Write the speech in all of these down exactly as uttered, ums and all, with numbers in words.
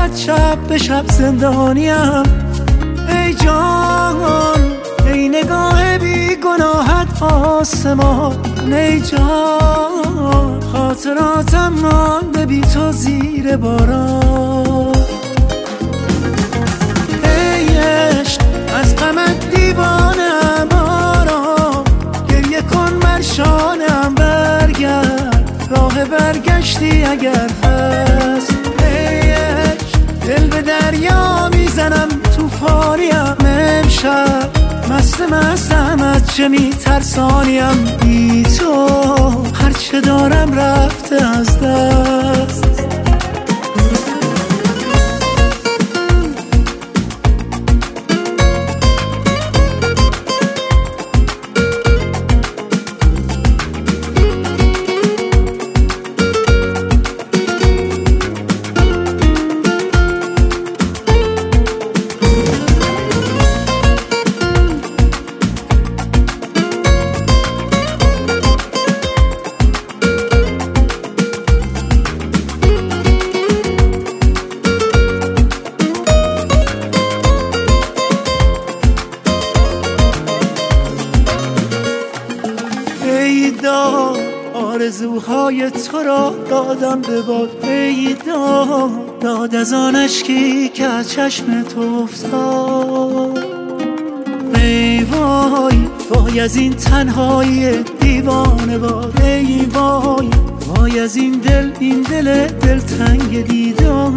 دستت شب به شب زندانیم. ای جان ای نگاه بی گناهت آسمان، ای جان خاطراتم مانده بی تو زیر باران. ای عشق از غمت دیوانم، آرام گریه کن بر شانم، برگرد راه برگشتی اگر هست. ای عشق دل به دریا میزنم توفانیم، امشب مست مستم از چه میترسانیم، بی تو هرچه دارم رفته از دست. آرزوهای تو را دادم به باد، ای داد داد از آن اشکی که از چشم تو افتاد. ای وای وای از این تنهایی دیوانه وار، ای وای وای از این دل این دل دلتنگ دیدار.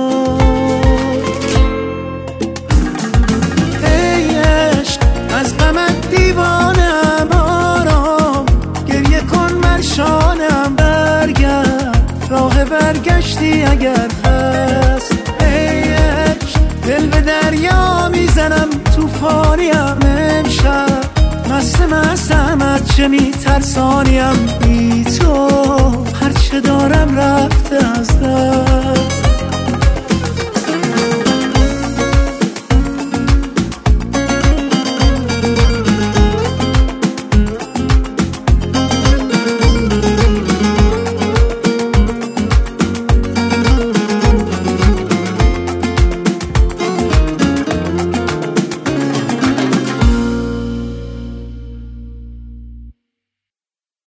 ای عشق از غمت دیوانم، آرام گریه کن بر شانم، برگرد راه برگشتی اگر هست. ای عشق دل به دریا میزنم توفانیم، امشب مست مستم از چه میترسانیم، بی تو